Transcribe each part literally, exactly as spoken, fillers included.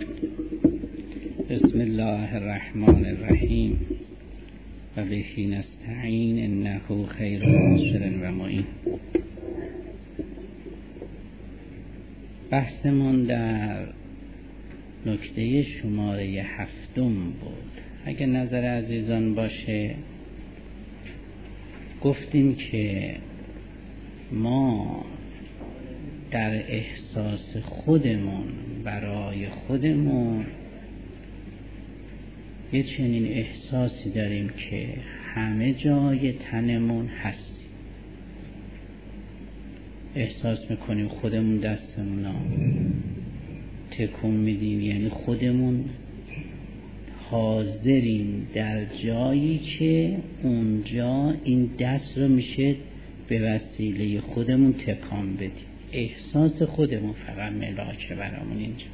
بسم الله الرحمن الرحیم و به نستعین انه خیر ناصر و معین. بحثمون در نکته شماره هفتم بود. اگه نظر عزیزان باشه گفتیم که ما در احساس خودمون برای خودمون یه چنین احساسی داریم که همه جای تنمون هستیم. احساس میکنیم خودمون دستمون رو تکون میدیم، یعنی خودمون حاضریم در جایی که اونجا این دست رو میشه به وسیله خودمون تکان بدیم. احساس خودمون فقط ملاکه برامون اینجا،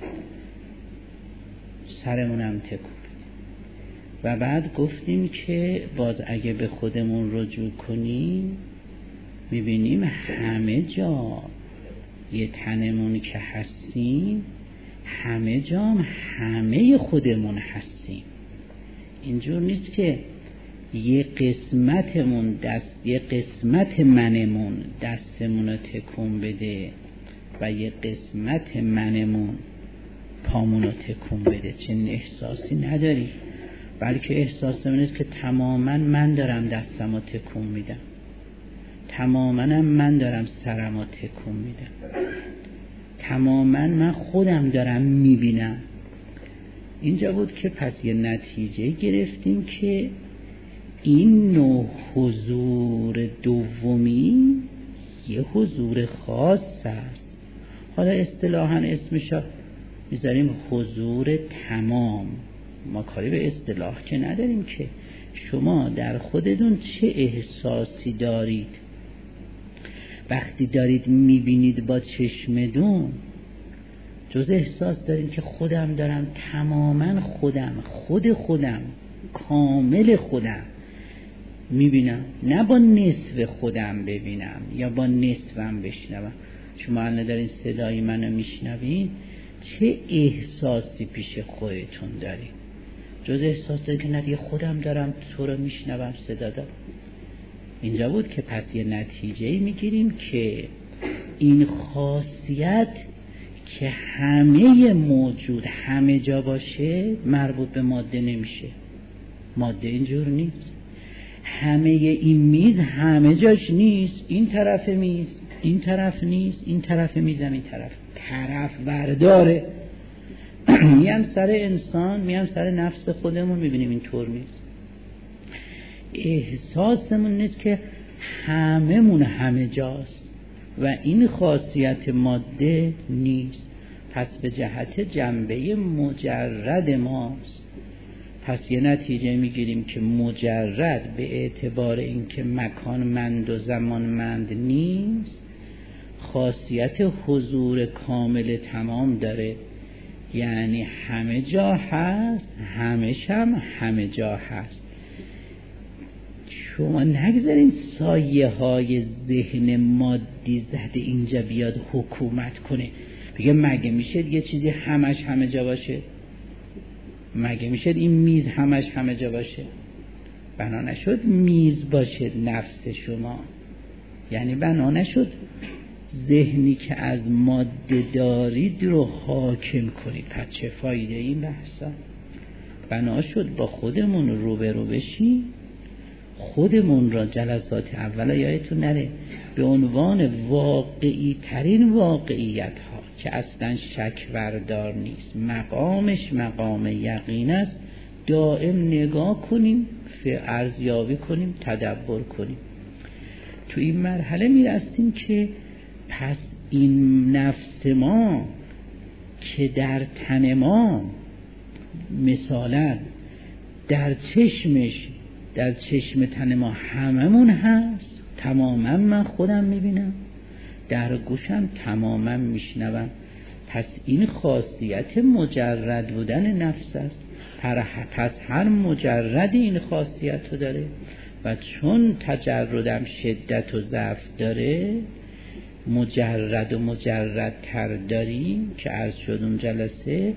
سرمون هم تکون بدیم. و بعد گفتیم که باز اگه به خودمون رجوع کنیم میبینیم همه جا یه تنمون که هستیم، همه جا هم همه خودمون هستیم. اینجور نیست که یه قسمتمون دست یه قسمت منمون دستمون رو تکون بده و یه قسمت منمون پامون رو تکون بده. چنین احساسی نداریم، بلکه احساسمون است که تماما من دارم دستم رو تکون میدم، تماما من دارم سرم رو تکون میدم، تماما من خودم دارم میبینم. اینجا بود که پس یه نتیجه گرفتیم که این نوع حضور دومی یه حضور خاص است. حالا اصطلاحاً اسمشو میذاریم حضور تمام. ما کاری به اصطلاح که نداریم، که شما در خودتون چه احساسی دارید وقتی دارید میبینید با چشمتون. جز احساس دارید که خودم دارم، تماما خودم، خود خودم، کامل خودم میبینم، نه با نصف خودم ببینم یا با نصفم بشنوم. شما الان دارین صدای منو میشنوین، چه احساسی پیش خودتون دارید؟ جز احساس دارید که نه دیگه خودم دارم تو رو میشنوم، صدا دارم. اینجا بود که پس یه نتیجه میگیریم که این خاصیت که همه موجود همه جا باشه مربوط به ماده نمیشه. ماده اینجور نیست. همه این میز همه جاش نیست، این طرف میز این طرف نیست، این طرف میزم این طرف طرف برداره. میام سر انسان، میام سر نفس خودمون، میبینیم این طور نیست. احساسمون نیست که همه مون همه جاست و این خاصیت ماده نیست. پس به جهت جنبه مجرد ماست. پس یه نتیجه میگیریم که مجرد به اعتبار اینکه مکانمند و زمانمند نیست، خاصیت حضور کامل تمام داره. یعنی همه جا هست، همش هم همه جا هست. شما نگذارین سایه های ذهن مادی زده اینجا بیاد حکومت کنه، بگه مگه میشه یه چیزی همش همه جا باشه؟ مگه میشه این میز همش همه جا باشه؟ بنا نشد میز باشه نفس شما، یعنی بنا نشد ذهنی که از ماده دارید رو حاکم کنید. پس چه فایده این بحثا؟ بنا شد با خودمون رو به رو بشیم، خودمون را جلسات اولا یادتون نره به عنوان واقعی ترین واقعیت ها که اصلا شک بردار نیست، مقامش مقام یقین است، دائم نگاه کنیم، ارزیابی کنیم، تدبر کنیم. تو این مرحله میرستیم که پس این نفس ما که در تن ما مثلا در چشمش در چشم تن ما هممون هست، تماما من خودم میبینم، در گوشم تماما میشنوم. پس این خاصیت مجرد بودن نفس است. پس هر مجرد این خاصیت رو داره و چون تجردم شدت و ضعف داره، مجرد و مجرد تر داریم که عرض شد اون جلسه،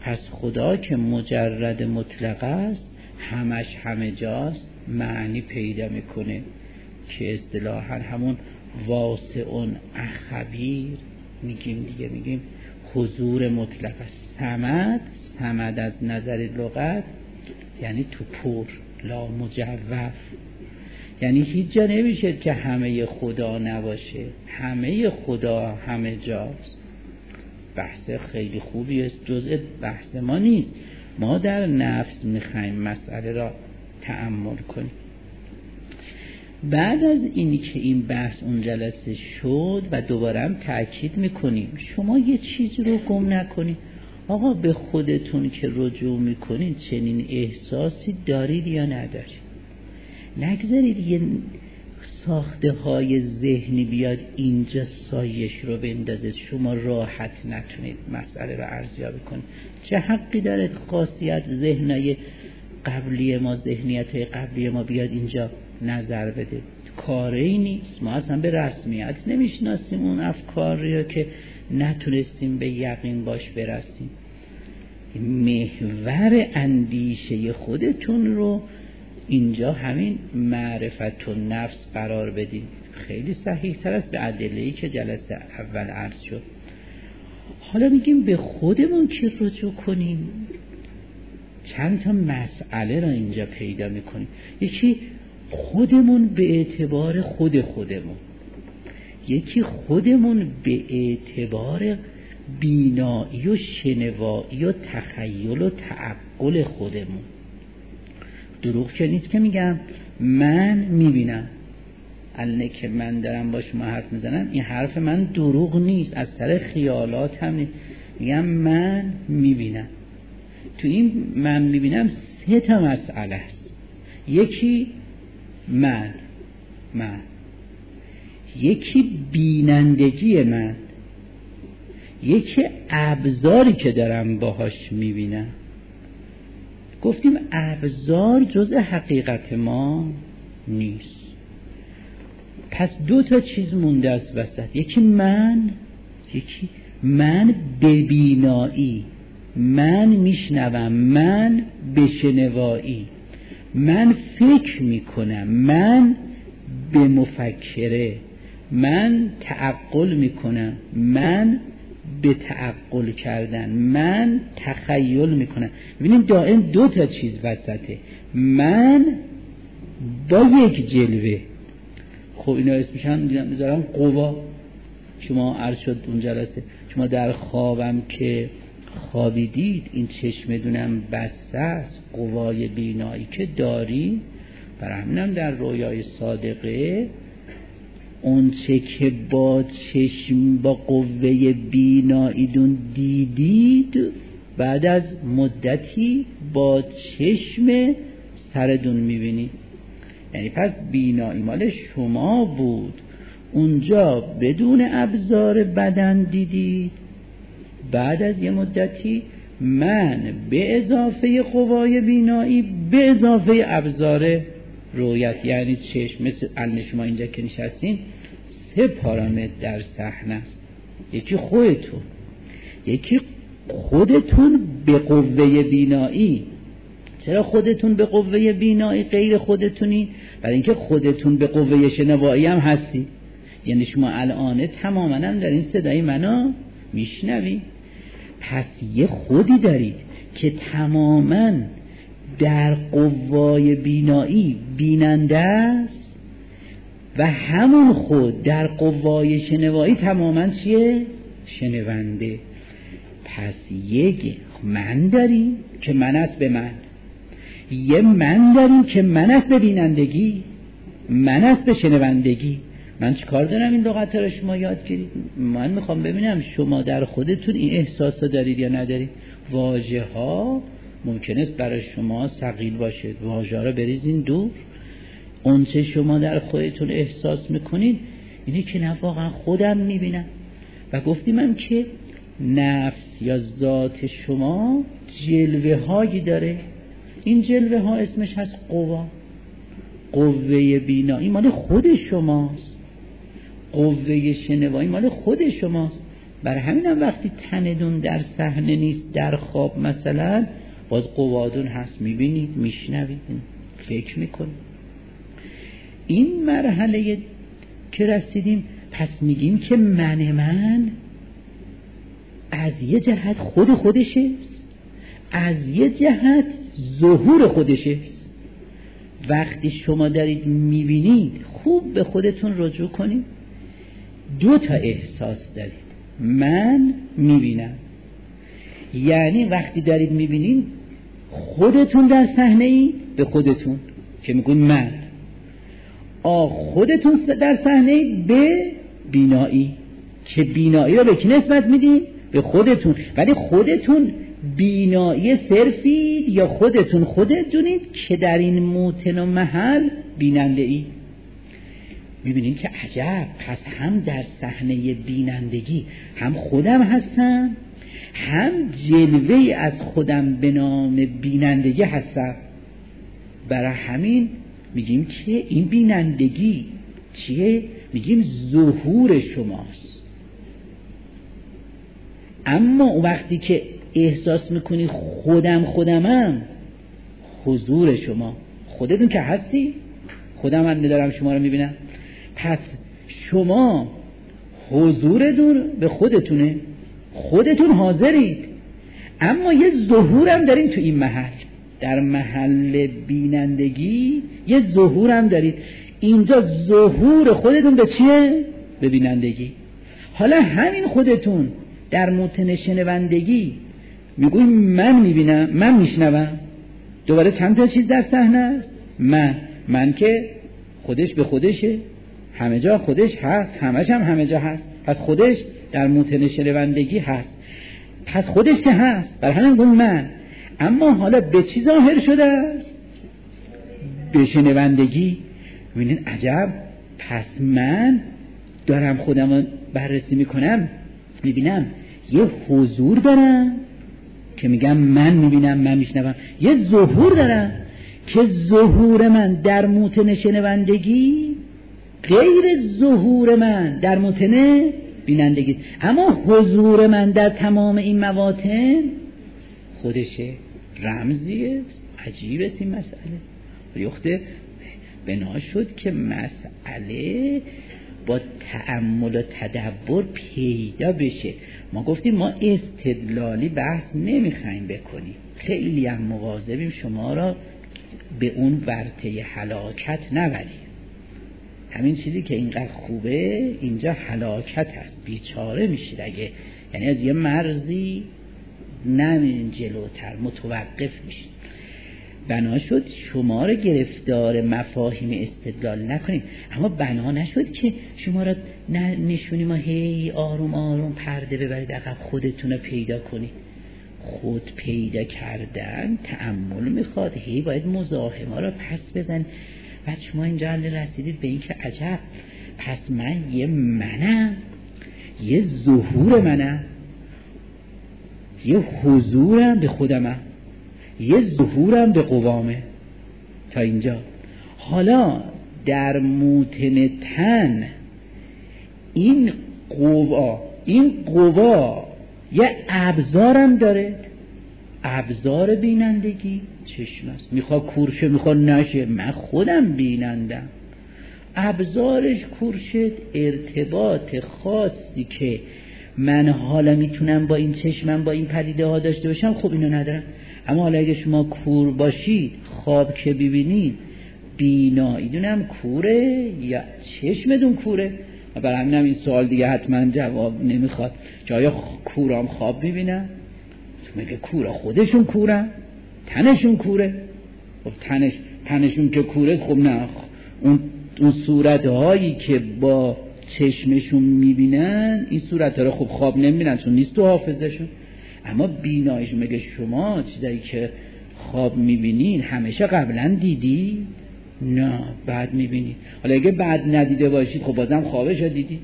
پس خدا که مجرد مطلق است، همش همه جاست، معنی پیدا میکنه که اصطلاحاً همون واسعون اخبیر میگیم دیگه، میگیم حضور مطلق است. صمد، صمد از نظر لغت یعنی تو پر، لا مجوف، یعنی هیچ جا نمیشه که همه خدا نباشه، همه خدا همه جاست. بحث خیلی خوبی است، جزء بحث ما نیست، ما در نفس میخوایم مسئله را تأمل کنیم. بعد از اینی که این بحث اون جلسه شد و دوباره هم تأکید میکنیم شما یه چیزی رو گم نکنید. آقا به خودتون که رجوع میکنید چنین احساسی دارید یا ندارید؟ نگذارید یه ساخته های ذهنی بیاد اینجا سایش رو بندازه، شما راحت نتونید مسئله رو ارزیابی کنید. چه حقی داره خاصیت ذهنای قبلی ما، ذهنیت قبلی ما بیاد اینجا نظر بده؟ کاری نیست. ما اصلا به رسمیت نمیشناسیم اون افکار رو که نتونستیم به یقین باش برسیم. محور اندیشه خودتون رو اینجا همین معرفت و نفس قرار بدید. خیلی صحیح تر است به ادله‌ای که جلسه اول عرض شد. حالا میگیم به خودمون که رجوع کنیم، چند تا مسئله را اینجا پیدا میکنیم. یکی خودمون به اعتبار خود خودمون، یکی خودمون به اعتبار بینایی و شنوایی و تخیل و تعقل خودمون. دروغ که نیست که میگم من میبینم، الان که من دارم با شما حرف میزنم این حرف من دروغ نیست، از سر خیالات هم نیست. میگم من میبینم. تو این من میبینم سه تا مسئله است. یکی من من یکی بینندگی من، یکی ابزاری که دارم باهاش میبینم. گفتیم ابزار جزء حقیقت ما نیست. پس دو تا چیز مونده است وسط، یکی من، یکی من ببینایی، من میشنوم، من بشنوایی، من فکر میکنم، من به مفکره، من تعقل میکنم، من به تعقل کردن، من تخیل میکنم. ببینیم دائم دو تا چیز وسطه، من با یک جلوه. خب اینا اسمش هم میذارم قوا. شما عرض شد اون جلسه، شما در خوابم که خوابیدید این چشم دونم بسته است، قوای بینایی که داری. برای همینم در رویای صادقه اون چه که با چشم با قوه بینایی دون دیدید، بعد از مدتی با چشم سردون میبینید. یعنی پس بینایی مال شما بود، اونجا بدون ابزار بدن دیدید، بعد از یه مدتی من به اضافه قوای بینایی به اضافه ابزار رویت یعنی چشم، مثل الان شما اینجا که نشستین سه پارامتر در صحنه است. یکی خودتون، یکی خودتون به قوه بینایی. چرا خودتون به قوه بینایی غیر خودتونی؟ برای اینکه خودتون به قوه شنوایی هم هستی. یعنی شما الان تماما هم در این صدای منو میشنوی. پس یه خودی دارید که تماما در قوای بینایی بیننده است و همون خود در قوای شنوایی تماما چیه؟ شنونده. پس یک من داریم که من است به من، یه من داریم که من است به بینندگی، من است به شنوندگی. من چیکار دارم این لغت را شما یاد گیرید؟ من میخوام ببینم شما در خودتون این احساس دارید یا ندارید. واژه ها ممکن است برای شما ثقیل باشه، واژه ها را بریزین دور. اون چه شما در خودتون احساس میکنید اینه که نه واقعا خودم میبینم. و گفتیم هم که نفس یا ذات شما جلوه هایی داره. این جلوه ها اسمش هست قوا. قوه بینایی مال خود شماست، قوه شنوایی مال خود شماست. برای همین هم وقتی تندون در صحنه نیست، در خواب مثلا، باز قوادون هست، میبینید، میشنوید، فکر میکنید. این مرحله که رسیدیم، پس میگیم که من من از یه جهت خود خودشه، از یه جهت ظهور خودشه. وقتی شما دارید میبینید، خوب به خودتون رجوع کنید. دو تا احساس دارید. من میبینم، یعنی وقتی دارید میبینید خودتون در صحنه ای، به خودتون که میگون من، آ خودتون در صحنه ای به بینایی، که بینایی رو به کی نسبت میدین؟ به خودتون. ولی خودتون بینایی صرفید یا خودتون خودتونید که در این موطن و محل بیننده ای؟ میبینید که عجب، پس هم در صحنه بینندگی هم خودم هستم، هم جلوه از خودم به نام بینندگی هستم. برای همین میگیم که این بینندگی چیه؟ میگیم ظهور شماست. اما وقتی که احساس میکنی خودم خودمم، حضور شما، خودتون که هستی، خودم من دارم شما رو میبینم، پس شما حضورتون به خودتونه، خودتون حاضرید، اما یه ظهورم دارین تو این محل، در محل بینندگی یه ظهورم دارید. اینجا ظهور خودتون به چیه؟ به بینندگی. حالا همین خودتون در موطن شنوندگی میگوی من میبینم، من میشنوم، دوباره چند تا چیز در صحنه است. من من که خودش به خودشه، همه جا خودش هست، همش هم همه جا هست، پس خودش در موطن شنوندگی هست، پس خودش که هست، برای همین گون من. اما حالا به چی ظاهر شده است؟ به شنوندگی. ببینید عجب، پس من دارم خودم رو بررسی میکنم، میبینم یه حضور دارم که میگم من میبینم، من میشنوم، یه ظهور دارم که ظهور من در موطن شنوندگی غیر ظهور من در موطن بینندگی، اما حضور من در تمام این مواطن خودشه. رمزیه، عجیب است این مسئله. یخته بنا شد که مسئله با تأمل و تدبر پیدا بشه. ما گفتیم ما استدلالی بحث نمیخوایم بکنیم، خیلی هم مواظبیم شما را به اون ورطه هلاکت نبریم. همین چیزی که اینقدر خوبه اینجا هلاکت هست، بیچاره میشید اگه، یعنی از یه مرزی نمیرین جلوتر، متوقف میشید. بنا شد شما را گرفتار مفاهیم استدلال نکنیم، اما بنا نشد که شما را نشونیم و هی آروم آروم پرده ببرید عقب، خودتون رو پیدا کنید. خود پیدا کردن تأمل میخواد، هی باید مزاحمه را پس بزن. بعد شما اینجا رسیدید به این که عجب، پس من یه منم، یه ظهور منم، یه حضورم به خودمم، یه ظهورم به قوامه. تا اینجا. حالا در موطن تن این قوا، این قوا یه ابزارم داره، ابزار بینندگی چشم است. میخوا کورشه، میخوا نشه، من خودم بینندم. ابزارش کورشه، ارتباط خاصی که من حالا میتونم با این چشمم با این پدیده ها داشته باشم، خب اینو ندارم. اما حالا اگه شما کور باشید، خواب که ببینید، بیناییدونم کوره یا چشمتون کوره؟ برای همینم این سوال دیگه حتما جواب نمیخواد که آیا کورام خواب میبینن؟ میگه کورا خودشون کورن، تنشون کوره. خب تنش تنشون که کوره، خب نه، اون اون صورتهایی که با چشمشون میبینن این صورتها رو خب خواب نمیبینن چون نیست تو حافظشون. اما بیناییشون، میگه شما چیزایی که خواب میبینین همیشه قبلا دیدی؟ نه، بعد میبینید. حالا اگه بعد ندیده باشید خب بازم خوابش رو دیدید.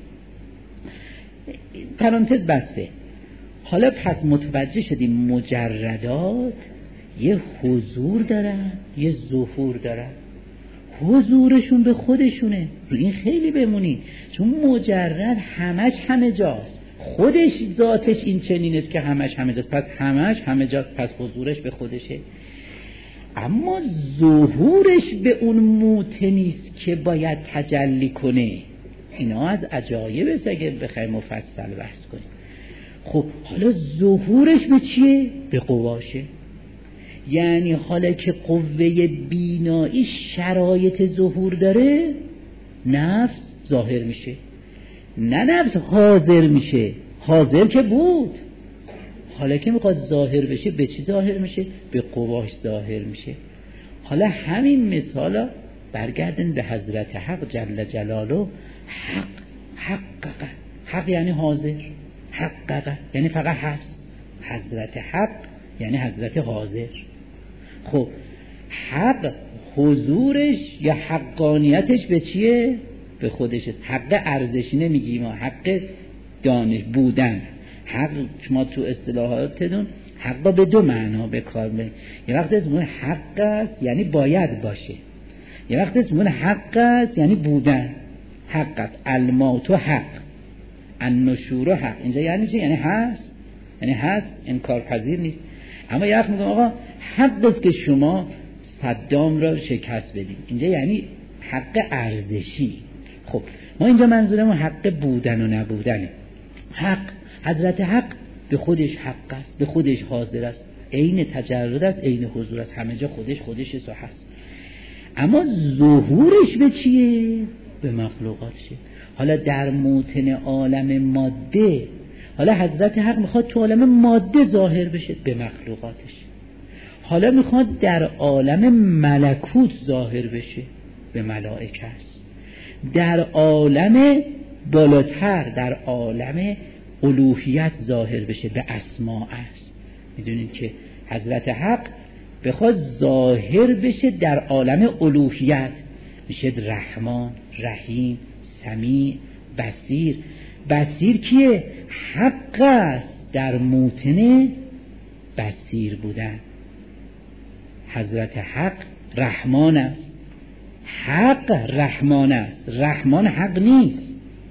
پرانتز بسته. حالا پس متوجه شدیم مجردات یه حضور دارن، یه ظهور دارن. حضورشون به خودشونه، رو این خیلی بمونید، چون مجرد همش همه جاست، خودش ذاتش این چنین است که همش همه جاست، پس همش همه جاست، پس حضورش به خودشه. اما ظهورش به اون موته نیست که باید تجلی کنه. اینا از عجایب است اگه بخوایم مفصل بحث کنیم. خب حالا ظهورش به چیه؟ به قواشه. یعنی حالا که قوه بینایی شرایط ظهور داره، نفس ظاهر میشه. نه نفس حاضر میشه، حاضر که بود، حالا که میخواد ظاهر بشه به چی ظاهر میشه؟ به قواش ظاهر میشه. حالا همین مثالا برگردن به حضرت حق جل جلاله. حق حقق، حق یعنی حاضر، حقق یعنی فقط هست. حضرت حق یعنی حضرت حاضر. خب حق حضورش یا حقانیتش به چیه؟ به خودش است. حق ارزشی نمیگیم ما، حق دانش بودن. حق شما تو اصطلاحاتتون حق به دو معنا به کار میبرید. یه وقت اسمون حق است یعنی باید باشه، یه وقت اسمون حق است یعنی بودن. حق است، الموت حق، النشور حق. اینجا یعنی چی؟ یعنی هست، یعنی هست، انکار پذیر نیست. اما یه وقت میگم آقا حق است که شما صدام را شکست بدید، اینجا یعنی حق ارزشی. خب ما اینجا منظورمون حق بودن و نبودنه. حق، حضرت حق به خودش حق است، به خودش حاضر است، عین تجرد است، عین حضور است، همه جا خودش خودش است و هست. اما ظهورش به چیه؟ به مخلوقاتشه. حالا در موطن عالم ماده، حالا حضرت حق میخواد تو عالم ماده ظاهر بشه، به مخلوقاتش. حالا میخواد در عالم ملکوت ظاهر بشه، به ملائکه است. در عالم بالاتر، در عالم الوهیت ظاهر بشه، به اسماء است. میدونید که حضرت حق بخواد ظاهر بشه در عالم الوهیت، میشه رحمان، رحیم، سمیع، بصیر. بصیر کیه؟ حق است در موطن بصیر بودن. حضرت حق رحمان است، حق رحمان است. رحمان حق نیست،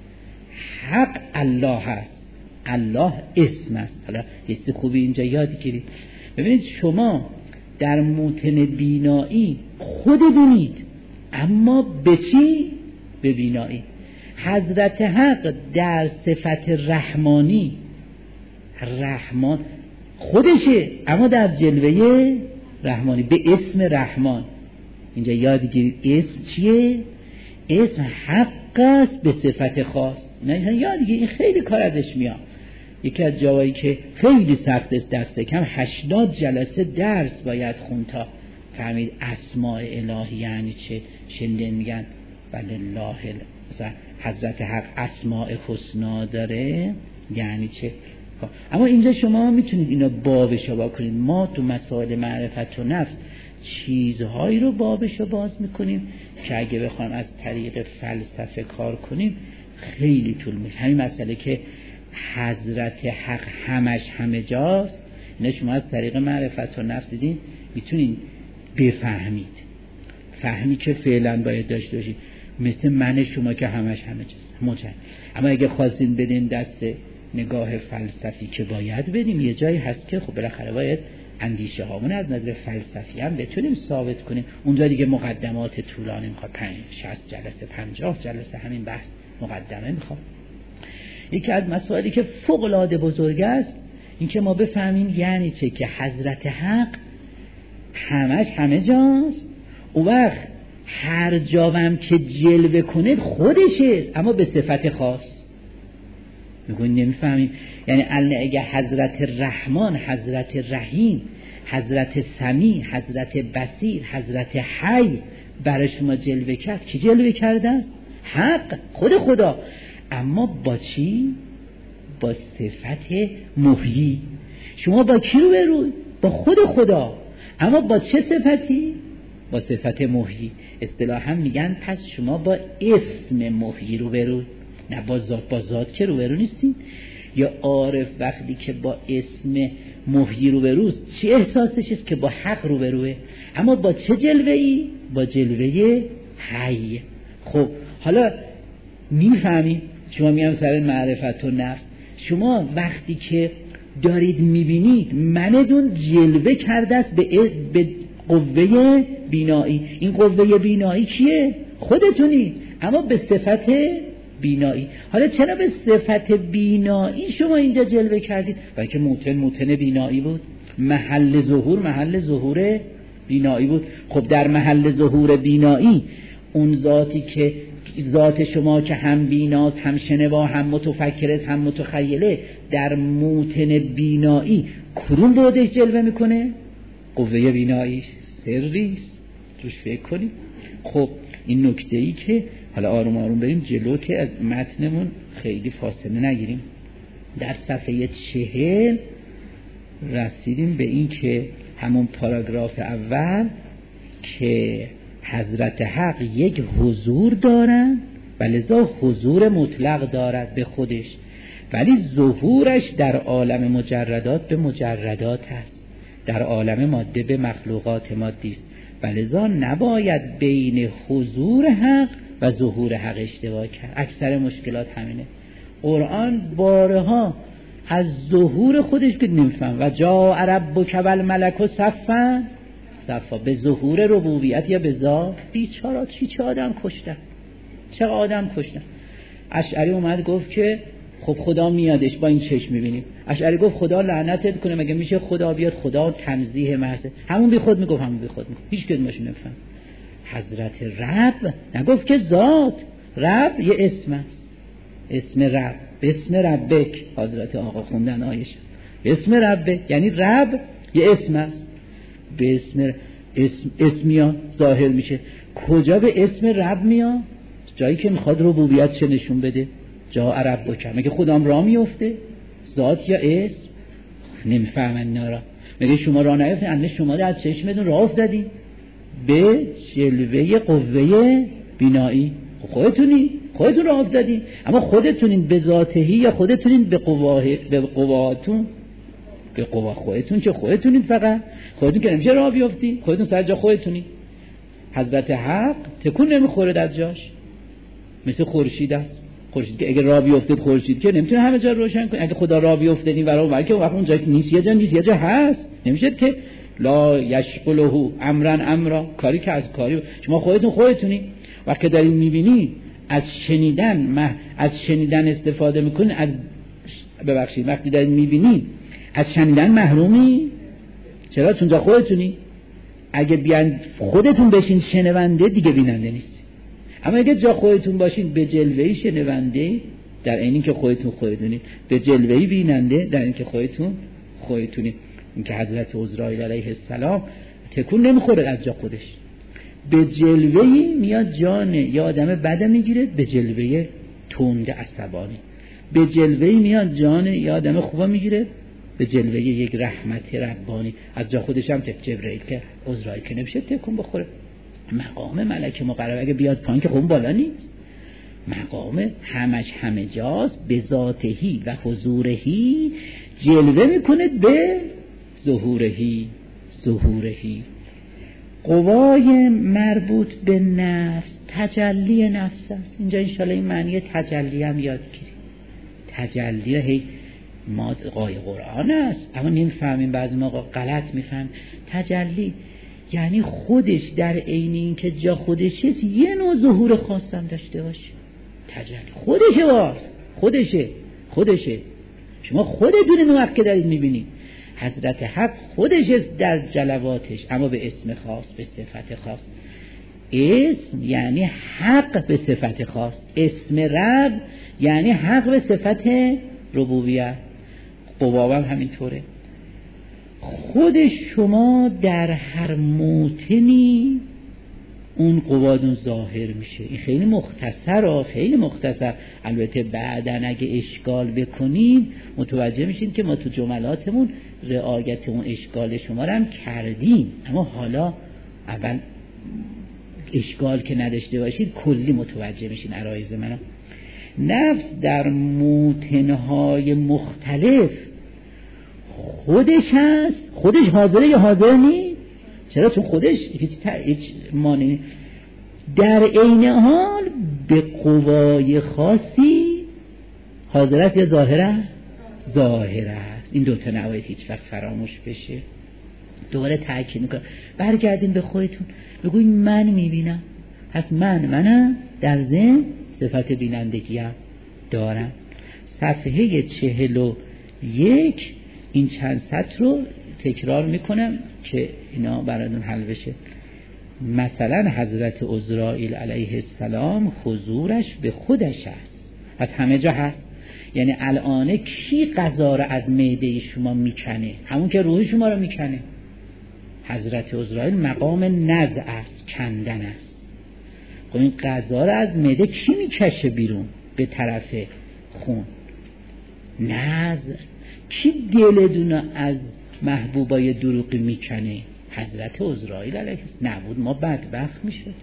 حق الله است، الله اسم است. حالا اسم خوبی اینجا یاد گیرید. ببینید شما در موطن بینایی خود بینید، اما به چی؟ به بینایی. حضرت حق در صفت رحمانی، رحمان خودشه اما در جلوه رحمانی، به اسم رحمان. اینجا یاد گیرید اسم چیه؟ اسم حق است به صفت خاص. نه یاد گیرید، این خیلی کار ازش میاد. یکی از جاهایی که خیلی سخت است، دست کم هشتاد جلسه درس باید خون تا فهمید اسماء الهی یعنی چه. شنیدن میگن ولله مثلا حضرت حق اسماء حسنا داره یعنی چه. اما اینجا شما میتونید اینا بابشو باز کنید. ما تو مسائل معرفت و نفس چیزهایی رو بابشو باز میکنیم که اگه بخوایم از طریق فلسفه کار کنیم خیلی طول میشه. همین مسئله که حضرت حق همش همه جاست، اینا شما از طریق معرفت و نفس دیدین میتونین بفهمید. فهمی که فعلا باید داشته باشید، مثل من شما که همش همه جاست مجرد. اما اگه خواستین بدین دست نگاه فلسفی که باید بدیم، یه جایی هست که خب بالاخره باید اندیشه هامون از نظر فلسفی هم بتونیم ثابت کنیم. اونجا دیگه مقدمات طولانی میخواد، پنج شصت جلسه پنجاه جلسه همین بحث مقدمه میخواد. یکی از مسائلی که فوق العاده بزرگ است این که ما بفهمیم یعنی چه که حضرت حق همش همه جاست. اون وقت هر جاهم که جلوه کنه خودشه اما به صفت خاص. میگوین نمیفهمیم. یعنی اگه حضرت رحمان، حضرت رحیم، حضرت سمیع، حضرت بصیر، حضرت حی برای شما جلوه کرد، کی جلوه کرده است؟ حق، خود خدا. اما با چی؟ با صفت محیی. شما با کی رو بروی؟ با خود خدا. اما با چه صفتی؟ با صفت محیی. اصطلاحاً میگن پس شما با اسم محیی رو بروی، نه با ذات. با ذات که رو برو نیستین. یا عارف وقتی که با اسم محیی رو بروست چی احساسش است؟ که با حق رو بروه. اما با چه جلوه‌ای؟ با جلوه حی. خب حالا میفهمیم. شما میگم سر معرفت و نفس، شما وقتی که دارید میبینید منتون جلوه کرده است به به قوه بینایی. این قوه بینایی کیه؟ خودتونید، اما به صفت بینایی. حالا چرا به صفت بینایی شما اینجا جلوه کردید؟ بلکه موتن موتن بینایی بود، محل ظهور محل ظهور بینایی بود. خب در محل ظهور بینایی اون ذاتی که ذات شما که هم بیناست، هم شنوا، هم متفکر، هم متخیله، در موتن بینایی کدوم بودش جلوه میکنه؟ قوه بینایی. سریست توش فکر کنید. خب این نکته ای که حالا آروم آروم بریم جلو که از متنمون خیلی فاصله نگیریم. در صفحه چهل رسیدیم به این که همون پاراگراف اول که حضرت حق یک حضور دارن و لذا حضور مطلق دارد به خودش، ولی ظهورش در عالم مجردات به مجردات هست، در عالم ماده به مخلوقات مادی است و لذا نباید بین حضور حق و ظهور حق اشتباه کرد. اکثر مشکلات همینه. قرآن بارها از ظهور خودش که نمیفهم و جاء ربک والملک صفا صفا، به ظهور ربوبیت یا به ذات. بیچارا چی چه آدم کشتن، چه آدم کشتن. اشعری اومد گفت که خب خدا میادش، با این چشم میبینیم. اشعری گفت خدا لعنتت کنه، مگه میشه خدا بیاد؟ خدا تنزیه محض، همون بی خود میگفت، همون بی خود میگفت، هیچ کدومش نمیفهم. حضرت رب نگفت که ذات، رب یه اسم است، اسم رب، اسم ربک. حضرت آقا خوندن آیش اسم ربک یعنی رب یه اسم است، به اسم اسم اسمیا ظاهر میشه. کجا به اسم رب میاد؟ جایی که میخواد ربوبیت چه نشون بده. جا عرب بکن، مگه خودم را میفته؟ ذات یا اسم؟ نمیفهمن نارا. مگه شما را نیفتین؟ انه شما در چشمتون راه افتادی به جلوه قوه بینایی. خودتونی خودتون راه افتادین، اما خودتونین به ذاتهی یا خودتونین به قواه به قواتون؟ به قوا خودتون که خودتونین، فقط خودتون که نمیشه راه بیفتی، خودتون سر جا خودتونی. حضرت حق تکون نمیخوره در جاش، مثل خورشید است. خورشید که اگه راه بیفته، خورشید که نمیتونه همه جا روشن کنه. اگه خدا راه بیفته این ورا اون که وقت اون جایی نیست، یه جا نیست، یه جا هست، نمیشه که لا یشغله امرا امرا، کاری که از کاری. شما خودتون خودتونی. وقتی دارین میبینی از شنیدن مح... از شنیدن استفاده میکنین، از ببخشید وقتی دارین میبینی از شنیدن محرومی. چرا؟ چون جا خودتونی. اگه بیان خودتون بشین شنونده، دیگه بیننده نیست. اما اگه جا خودتون باشین، به جلوهی شنونده در اینی که خودتون خودتونید، به جلوهی بیننده در اینی که خودتون خودتونید. این که حضرت عزرائیل علیه السلام تکون نمیخوره از جا خودش، به جلوهی میاد جان یا آدم بد میگیره، به جلوه تند عصبانی. به جلوهی میاد جان یا آدم خوبا میگیره، به جلوه یک رحمت ربانی. از جا خودش هم تک جبرائیل که عزرائیل که نمیشه تکون بخوره. مقام ملک مقرب اگه بیاد پایین که خون بالا نیست. مقام همش همه جاست، به ذاتهی و حضورهی جلوه میکنه به ظهورهی ظهورهی. قوای مربوط به نفس تجلی نفس است. اینجا انشاءالله این معنی تجلی هم یاد گیریم. تجلی هی ما قای قرآن است، اما نمیفهمیم، بعضی موقع غلط میفهمیم. تجلی یعنی خودش در عین این که جا خودشه یه نوع ظهور خاص هم داشته باشه. تجلی خودشه، واس خودشه خودشه شما خودتون اون وقت که دارید میبینید حضرت حق خودش در جلواتش، اما به اسم خاص، به صفت خاص. اسم یعنی حق به صفت خاص، اسم رب یعنی حق به صفت ربوبیت. قوام همینطوره. خود شما در هر موطنی اون قوادون ظاهر میشه. این خیلی مختصر، خیلی مختصر. البته بعداً اگه اشکال بکنید متوجه میشین که ما تو جملاتمون رعایت اون اشکال شما رو هم کردیم، اما حالا اول اشکال که نداشته باشید کلی متوجه میشین. عرایض منم نفس در موطنهای مختلف خودش هست. خودش حاضره یا حاضر نیست؟ چرا؟ چون خودش هیچ مانعی. در عین حال به قوای خاصی حاضرت یا ظاهره؟ ظاهر است. این دوتا نباید هیچ وقت فراموش بشه. دوباره تأکید میکنم، برگردیم به خودتون، بگوین من میبینم، پس من منم، در ذهن صفت بینندگیم دارم. صفحه چهل و یک این چند سطر رو تکرار میکنم که اینا براتون حل بشه. مثلا حضرت عزرائیل علیه السلام حضورش به خودش است، از همه جا هست. یعنی الان کی غذا رو از معده شما میکنه؟ همون که روح شما رو میکنه. حضرت عزرائیل مقام نزع است، کندن است. خب این غذا رو از معده کی میکشه بیرون به طرف خون؟ نزع. کی دلتون از محبوبای دروغی میکنه؟ حضرت عزرائیل علیه السلام. نبود ما بدبخت میشد.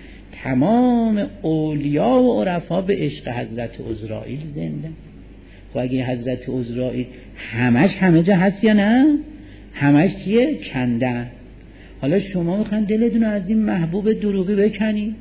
تمام اولیا و عرفا به عشق حضرت عزرائیل زنده. خب اگه حضرت عزرائیل همش همه جا هست یا نه؟ همش چیه؟ کندن. حالا شما میخواین دلتون از این محبوب دروغی بکنی،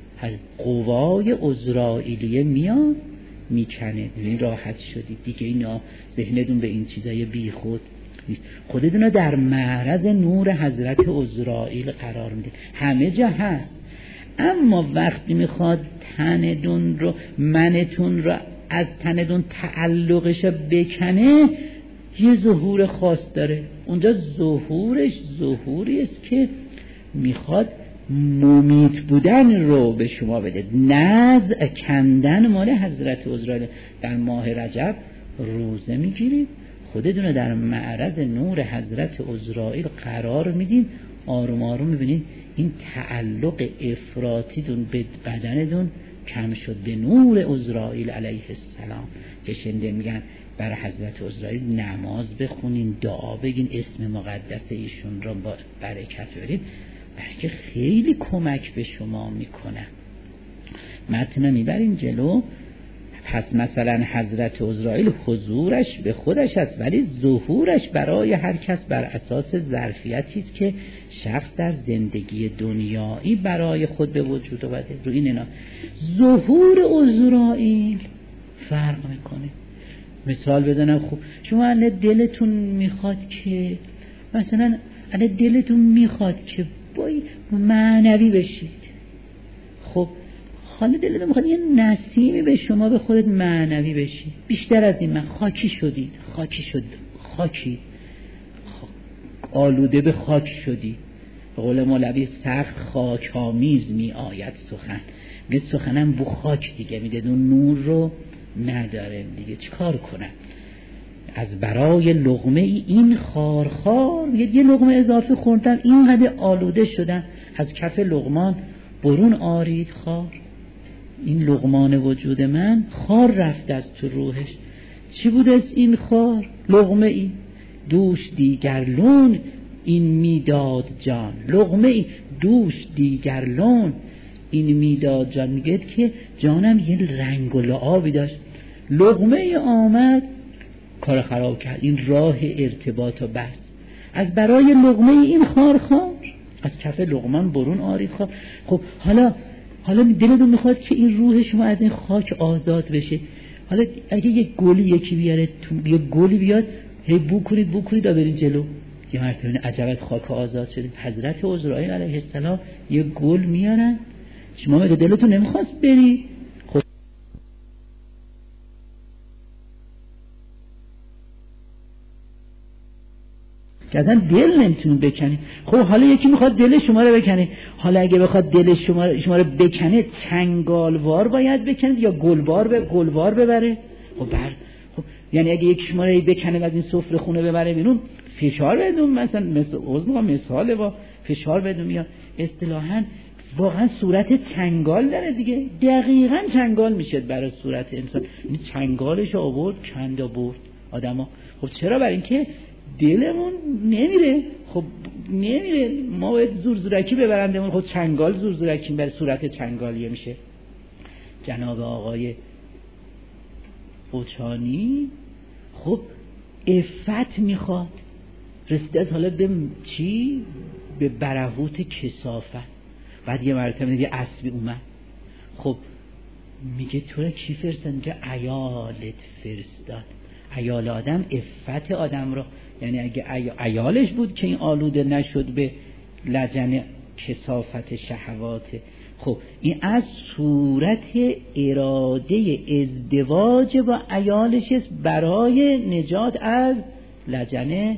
قوای عزرائیلیه میاد میکنه. این راحت شدید دیگه، اینا ذهنتون به این چیزای بی خود نیست. خودتون رو در معرض نور حضرت عزرائیل قرار میده، همه جا هست. اما وقتی میخواد تنتون رو، منتون رو از تنتون تعلقش بکنه، یه ظهور خاص داره. اونجا ظهورش ظهوری است که میخواد ممیت بودن رو به شما بده. نزع کندن مال حضرت عزرائیل. در ماه رجب روزه میگیرید، خودتون رو در معرض نور حضرت عزرائیل قرار میدین، آروم آروم میبینید این تعلق افراطیتون به بدنتون کم شد به نور عزرائیل علیه السلام. که شنده میگن برای حضرت عزرائیل نماز بخونین، دعا بگین، اسم مقدس ایشون رو با برکت برید، بلکه خیلی کمک به شما میکنه. متن میبرین جلو. پس مثلا حضرت عزرائیل حضورش به خودش است، ولی ظهورش برای هر کس بر اساس ظرفیتی است که شخص در زندگی دنیایی برای خود به وجود آورده. رو این اینا ظهور عزرائیل فرق میکنه. مثال بزنم، خوب شما الان دلتون میخواد که مثلا الان دلتون میخواد که بای معنوی بشید. خب حالا دلتون میخواد یه نسیمی به شما به خودت معنوی بشی. بیشتر از این من خاکی شدید، خاکی شد، خاکی آلوده به خاک شدی. به قول مولوی سخت خاک آمیز می آید سخن. میگه سخنم بو خاک دیگه میده، اون نور رو نداره دیگه، چیکار کنم؟ از برای لقمه ای این خارخار، میگه یه لقمه اضافه خوردم اینقدر آلوده شدم، از کف لقمان برون آرید خار. این لقمان وجود من خار رفت از تو روحش. چی بود از این خار؟ لقمه ای دوش دیگر لون این میداد جان. لقمه ای دوش دیگر لون این میداد جان. میگه که جانم یه رنگ و لعابی داشت، لقمه ای آمد کار خراب کرد، این راه ارتباط و بحث. از برای لقمه ای این خار خار، از کف لقمان برون آرید خار. خب حالا حالا دلتون میخواد که این روح شما از این خاک آزاد بشه. حالا اگه یک گلی یکی بیاره تو، یه گلی بیاد، هی بو کنید بو کنید تا برید جلو، یه مرتبه عجب از خاک آزاد شده. حضرت عزرائیل علیه السلام یه گل میارن، شما مگه دلتون نمیخواست بری؟ خب که اصلا دل نمیتونید بکنید. خب حالا یکی میخواد دل شما رو بکنه، حالا اگه بخواد دل شما شما رو بکنه، چنگالوار باید بکنید یا گلوار به گلوار ببره؟ خب بر خب یعنی اگه یکی شما رو بکنه از این سفره خونه ببره بیرون، فشار بدون، مثلا مثل عضو مثال با فشار بدون یا اصطلاحاً واقعا صورت چنگال داره دیگه، دقیقاً چنگال میشه برای صورت انسان. این چنگالش آورد کند و برد آدما. خب چرا؟ برای اینکه دلمون نمیره. خب نمیره، ما باید زور زورکی ببرندمون. خب چنگال زور زورکی بر صورت چنگالیه میشه. جناب آقای قوچانی خب عفت میخواد، رسیده از حالا به چی؟ به برهوت کثافت. بعد یه مرتبه میگه اسبی اومد، خب میگه تو را کی فرستاد؟ میگه عیالت فرستاد. عیال آدم عفت آدم رو، یعنی اگه عیالش بود که این آلوده نشد به لجن کثافت شهوات. خب این از صورت اراده ازدواج با عیالش است برای نجات از لجن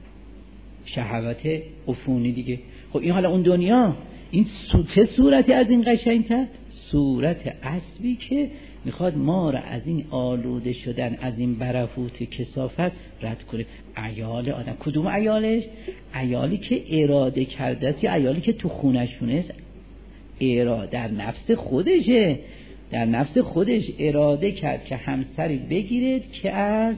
شهوات عفونی دیگه. خب این حالا اون دنیا این چه صورتی از این قشنگتر؟ صورت اصلی که میخواد ما را از این آلوده شدن، از این برافوت کثافت رد کنه. عیال آدم کدوم عیالش؟ عیالی که اراده کرده است یا عیالی که تو خونشونه است؟ اراده در نفس خودشه، در نفس خودش اراده کرد که همسری بگیرد که از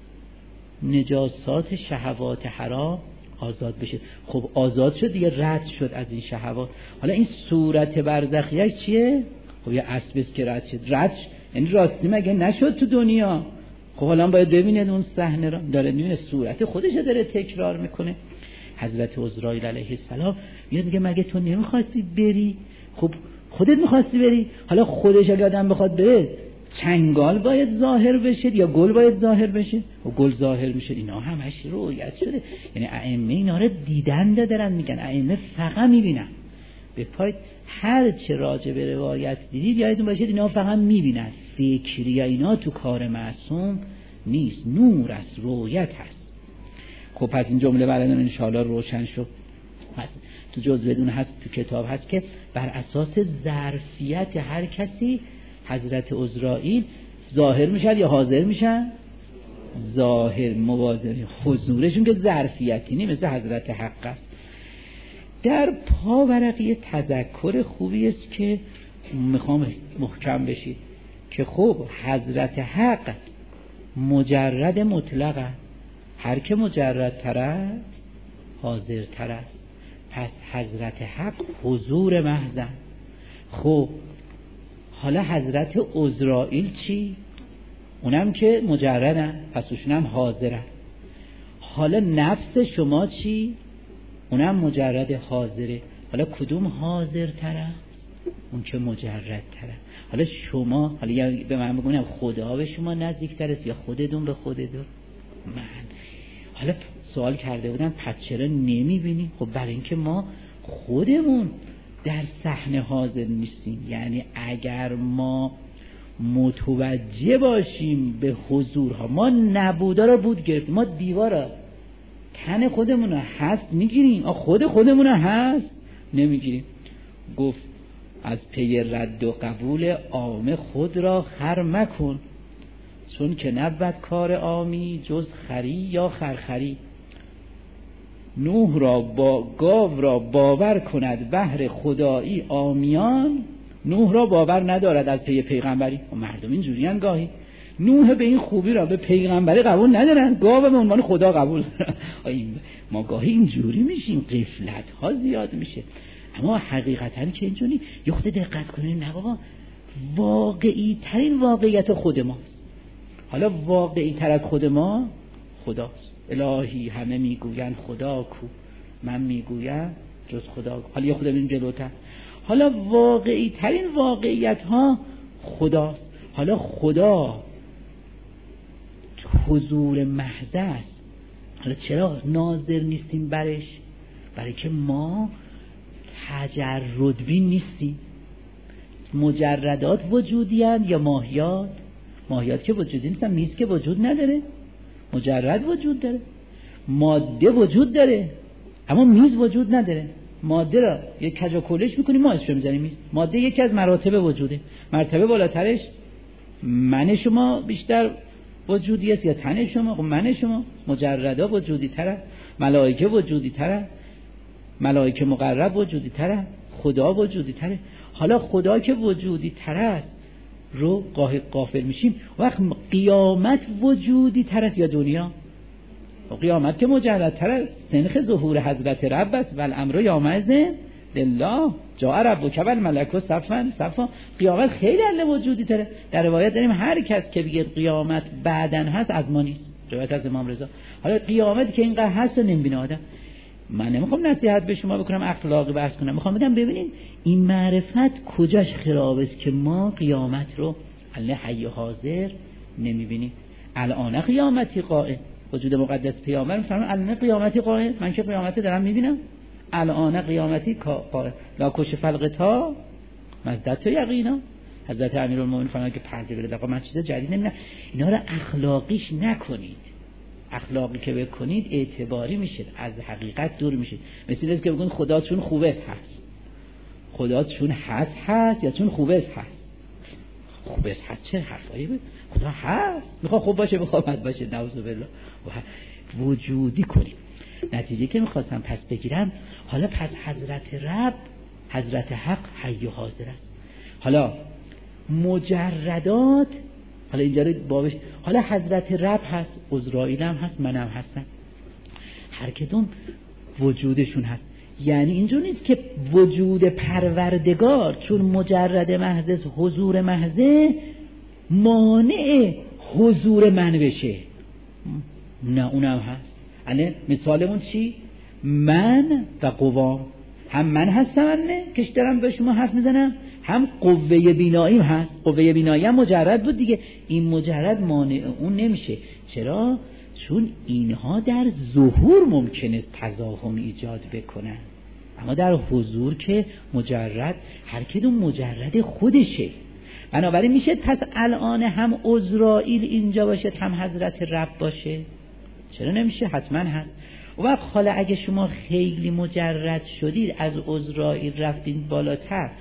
نجاسات شهوات حرام آزاد بشه. خب آزاد شد دیگه، رد شد از این شهوات. حالا این صورت برزخیش چیه؟ خب یه اسبست که رد شد. رد یعنی راستی مگه نشد تو دنیا؟ خب حالا باید ببینید اون صحنه را، داره میبینه صورت خودش داره تکرار میکنه. حضرت عزراییل علیه السلام میاد میگه مگه تو نمیخواستی بری؟ خب خودت میخواستی بری، حالا خودش اگه آدم بخواد بره چنگال باید ظاهر بشه یا گل باید ظاهر بشه؟ و گل ظاهر میشه. اینا همش رؤیت شده، یعنی ائمه اینا رو دیدن دارن میگن، ائمه فقط میبینن. به پای هر چه راجع به روایت دیدید یادتون باشه اینا فقط میبینن، فکری یا اینا تو کار معصوم نیست، نور است، رؤیت هست. خب پس این جمله براتون ان شاء الله روشن شد. تو جزء بدون هست، تو کتاب هست که بر اساس ظرفیت هر کسی حضرت عزراییل ظاهر میشن یا حاضر میشن؟ ظاهر، مواظب حضورشون که ظرفیتی نی مثل حضرت حق است. در پاورقی تذکر خوبی است که میخوام محکم بشید که خب حضرت حق مجرد مطلقه، هر که مجرد تر است حاضر تر است. پس حضرت حق حضور محض. خب حالا حضرت عزراییل چی؟ اونم که مجردن، پس اونم حاضرن. حالا نفس شما چی؟ اونم مجرد حاضره. حالا کدوم حاضر تره؟ اون که مجرد تره. حالا شما، حالا یا به من بگونم خدا به شما نزدیک تر است یا خودتون به خودتون؟ من حالا سوال کرده بودم پس چرا نمیبینی؟ خب برای اینکه ما خودمون در صحنه حاضر نیستیم. یعنی اگر ما متوجه باشیم به حضورها، ما نبودا را بود گرفتیم، ما دیوارا تن خودمون هست میگیریم، خود خودمون هست نمیگیریم. گفت از پی رد و قبول عام خود را خر مکن، چون که نبود کار عامی جز خری یا خرخری. نوح را با گاو را باور کند بهر خدایی عامیان، نوح را باور ندارد از پی پیغمبری. و مردم اینجوری ان گاهی، نوح به این خوبی را به پیغمبری قبول ندارن، گاو به عنوان خدا قبول. ما گاهی اینجوری میشیم، غفلت ها زیاد میشه. اما حقیقتا که اینجوری یه خود دقت کنیم، نه بابا واقعی ترین واقعیت خود ماست. حالا واقعی تر از خود ما خداست. الهی همه میگوین خدا کو، من میگویم جز خدا. حالا یه خود ببینیم جلوتر، حالا واقعی ترین واقعیت ها خداست. حالا خدا حضور محض است. حالا چرا ناظر نیستیم برش؟ برای که ما تجرد بین نیستیم. مجردات وجودی هستند یا ماهیات؟ ماهیات که وجودی نیستن، میز که وجود نداره، مجرد وجود داره. ماده وجود داره اما میز وجود نداره. ماده را یک کج و کلش میکنیم، ما اسمش میذاریم میز. ماده یکی از مراتب وجوده. مرتبه بالاترش من شما بیشتر وجودی است یا تن شما؟ خب من شما. مجردا وجودی تره، ملائکه وجودی تره، ملائکه مقرب وجودی تره، خدا وجودی تره. حالا خدا که وجودی تره است رو قاهق غافل میشیم. وقت قیامت وجودی تر است یا دنیا؟ و قیامت که مجرد تر است، سنخ ظهور حضرت رب است. و الامر یومئذ لله جاء ربک والملک صفا صفا. قیامت خیلی علی وجودی تره. در روایت داریم هر کس که بگه قیامت بعدن هست از ما نیست، روایت از امام رضا. حالا قیامت که اینقدر هست و نمیبینه آدم. من نمیخوام نصیحت به شما بکنم، اخلاقی بحث کنم، میخوام بگم ببینید این معرفت کجاش خراب است که ما قیامت رو الله حی حاضر نمیبینیم. الان قیامتی قائم. وجود مقدس پیامبر میفرماید الان قیامتی قائم، من که قیامت دارم میبینم، الان قیامتی قائم لا کشف الغطا مزدت یقینا. حضرت امیرالمومنین فرمودن که پرده بره آقا من چیز جدید نمیدونم. اینا رو اخلاقیش نکنید. اخلاقی که بکنید اعتباری میشید، از حقیقت دور میشید. مثل اینکه بگن خدا چون خوبه هست، خدا چون هست هست یا چون خوبه هست. خوبه هست چه حرفایی بود؟ خدا هست، میخواد خوب باشه میخواد بد باشه، نعوذ بالله. وجودی کنید. نتیجه که میخواستم پس بگیرم، حالا پس حضرت رب، حضرت حق حی و حاضر است. حالا مجردات، حالا اینجا رو بابش، حالا حضرت رب هست، عزرائیل هم هست، منم هستم، هر کدوم وجودشون هست. یعنی اینجور نیست که وجود پروردگار چون مجرد محض حضور محضه مانع حضور من بشه، نه اونم هست. الان مثالمون چی؟ من و قوام، هم من هستم نه کش دارم به شما حرف میزنم، هم قوه بیناییم هست. قوه بینایی هم مجرد بود دیگه، این مجرد مانع اون نمیشه. چرا؟ چون اینها در ظهور ممکنه تزاحم ایجاد بکنن، اما در حضور که مجرد، هر کدوم مجرد خودشه. بنابراین میشه پس الان هم عزرائیل اینجا باشه هم حضرت رب باشه؟ چرا نمیشه؟ حتما هست. و وقت حالا اگه شما خیلی مجرد شدید، از عزرائیل رفتید بالاتر،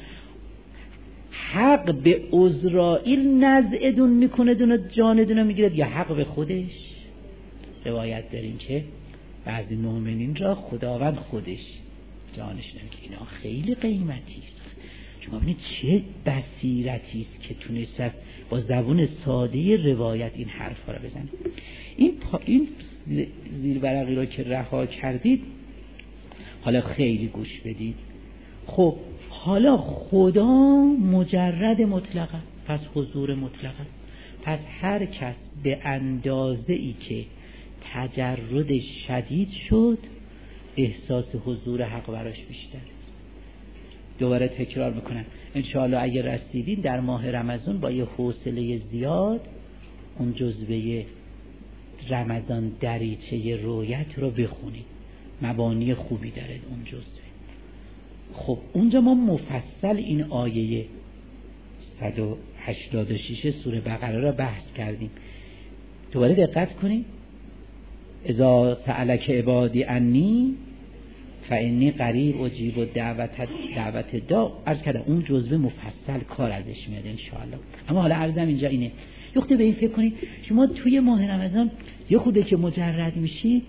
حق به عزرائیل نزعدون میکنه دون جاندون میگیرد یا حق به خودش؟ روایت داریم که بعضی مؤمنین را خداوند خودش جانش نمیگه. اینا خیلی قیمتی است. شما ببینید چه بصیرتی است که تونست با زبون ساده روایت این حرفا رو بزنه. این پا این زیر ورقی رو که رها کردید حالا خیلی گوش بدید. خب حالا خدا مجرد مطلقه، پس حضور مطلقه، پس هر کس به اندازه ای که تجرد شدید شد احساس حضور حق براش بیشتره. دوباره تکرار میکنم انشاءالله اگه رسیدین در ماه رمضان با یه حوصله زیاد اون جزوه رمضان دریچه رویت رو بخونید، مبانی خوبی داره اون جزوه. خب اونجا ما مفصل این آیه صد و هشتاد و شش سوره بقره را بحث کردیم. دوباره دقت کنید. اذا سألک عبادی انی فانی قریب اجیب دعوت دعوت دا عرض کردم. اون جزوه مفصل کار ازش میاد انشاءالله. اما حالا عرضم اینجا اینه، یه خود به این فکر کنید شما توی ماه رمضان یه خوده که مجرد میشید،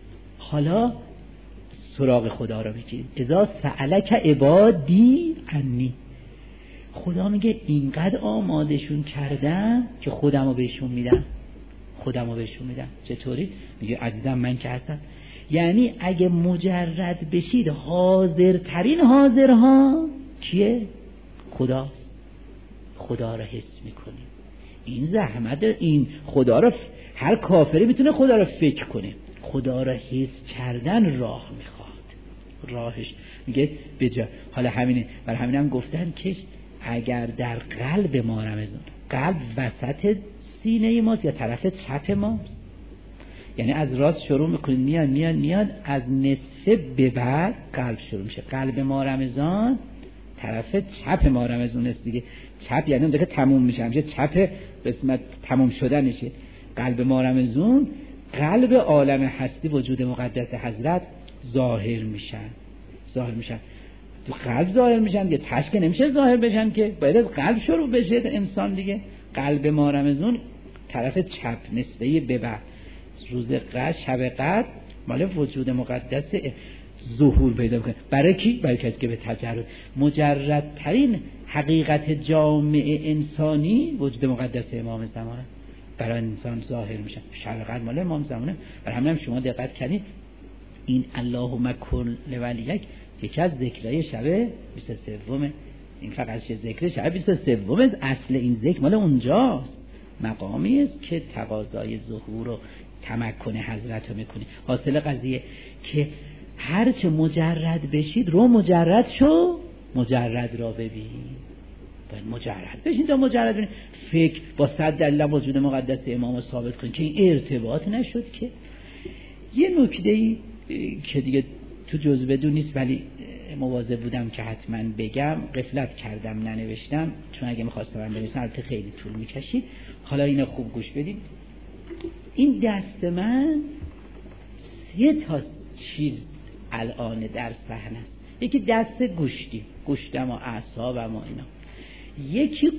حالا سراغ خدا رو بگیرید. اذا سألک عبادی انی، خدا میگه اینقدر آمادشون کردم که خودمو بهشون میدم، خودمو بهشون میدم. چطوری؟ میگه عزیزم من که هستم. یعنی اگه مجرد بشید حاضرترین حاضرها کیه؟ خداست. خدا رو حس میکنید. این زحمت، این خدا رو هر کافری میتونه خدا رو فکر کنه. خدا رو حس کردن راه میخواد. راهش میگه بجا. حالا همینه، برای همین هم گفتن که اگر در قلب ما رمضان، قلب وسط سینه ماست یا طرف چپ ماست، یعنی از راست شروع میکنید میاد میاد میاد از نصف به بعد قلب شروع میشه. قلب ما رمضان طرف چپ ما رمضان است دیگه. چپ یعنی اونجا که تموم میشه، همیشه چپ قسمت تموم شدنشه. قلب ما رمضان قلب عالم هستی وجود مقدس حضرت ظاهر میشن. ظاهر میشن تو قلب ظاهر میشن، یه تشک نمیشه ظاهر بشن که باید از قلب شروع بشه انسان دیگه. قلب ما رمضان طرف چپ نسبه به بعد روز قدر، شب قدر مال وجود مقدس ظهور پیدا کنه. برای کی؟ برای کسی که به تجرد مجردترین حقیقت جامع انسانی وجود مقدس امام زمانه برای انسان ظاهر میشن. شب قدر مال امام زمانه. برای همین هم شما دقت کنید این اللهم کل ولیک یکی از ذکرهای شب بیست و سوم، این فقط ذکر شب بیست و سوم، اصل این ذکر مال اونجاست. مقامی است که تقاضای ظهور و تمکن حضرت رو میکنی. حاصل قضیه که هرچه مجرد بشید رو مجرد شو، مجرد را ببین. باید مجرد بشین تا مجرد بشین. فکر با صد دلیل وجود مقدس امام رو ثابت کنید که این ارتباط نشد. که یه نکته‌ای که دیگه تو جزء بدون نیست ولی مواظب بودم که حتما بگم، غفلت کردم ننوشتم، چون اگه می‌خواستم بنویسم البته خیلی طول می‌کشید. حالا اینو خوب گوش بدید. این دست من سه تا چیز الان در صحنه است. یکی دست گوشتی، گوشتم و اعصابم و اینا. یکی